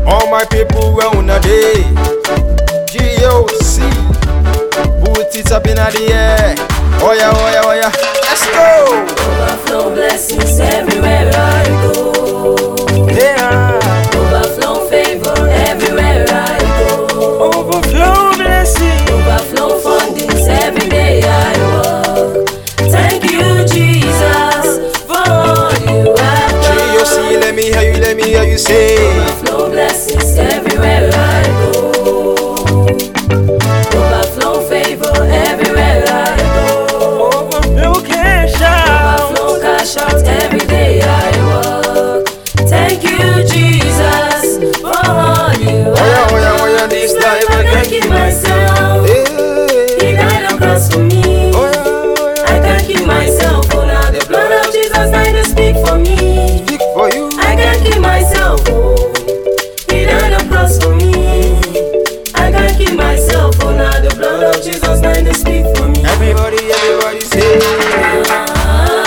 All my people well on a day. GOC, put it up in the air. Oh yeah, oh yeah, oh yeah. Let's go. Overflow blessings everywhere I go. Yeah. Overflow favor everywhere I go. Overflow blessing. Overflow fundings every day I walk. Thank you, Jesus, for all you have done. GOC, let me hear you say. Overflow blessings everywhere I go. Overflow favor everywhere I go. Overflow cash out. Overflow cash out every day I walk. Thank you, Jesus, for all you have done. Oh yeah, this life I can't keep myself. He died on cross for me. I can't keep myself. Oh, now the blood of Jesus died to speak for me. Speak for you. I can't keep myself. Oh, he died on cross for me. I can't keep myself. Oh, now the blood of Jesus died to speak for me. Everybody say.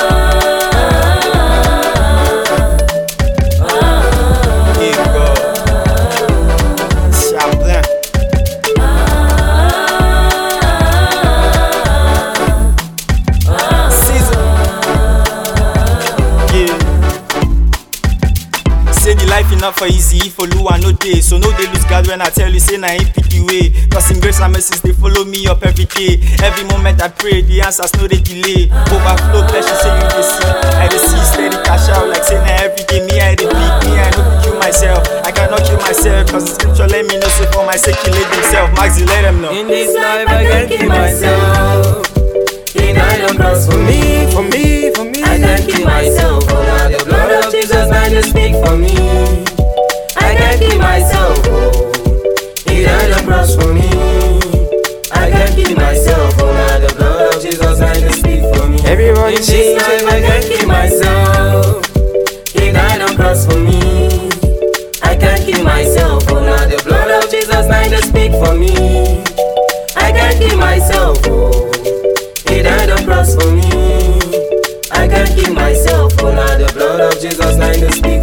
Say the life enough for easy, for Lua no day. So no they lose God when I tell you, say na him pick the way. Cause in grace and mercies they follow me up every day. Every moment I pray, the answers no they delay. Overflow blessing, say you they see. I they see steady cash out, like say na every day. Me I they pick, me I no kill myself. I cannot kill myself, cause the scripture let me know, say for my sake he laid himself. Maxi let them know. In this life I can't keep myself. He died on cross for me. I can't keep myself. Oh, now the blood of Jesus died to speak for me. I can't keep myself. Oh, he died on cross for me. I can't keep myself. Oh, now the blood of Jesus died to speak for me. Everybody In say. this life I can't keep myself. He died on cross for me. I can't keep myself. Oh, now the blood of Jesus died to speak for me. I can't keep myself. Oh, he died on cross for me. I can't keep myself. Oh, now the blood of Jesus died to speak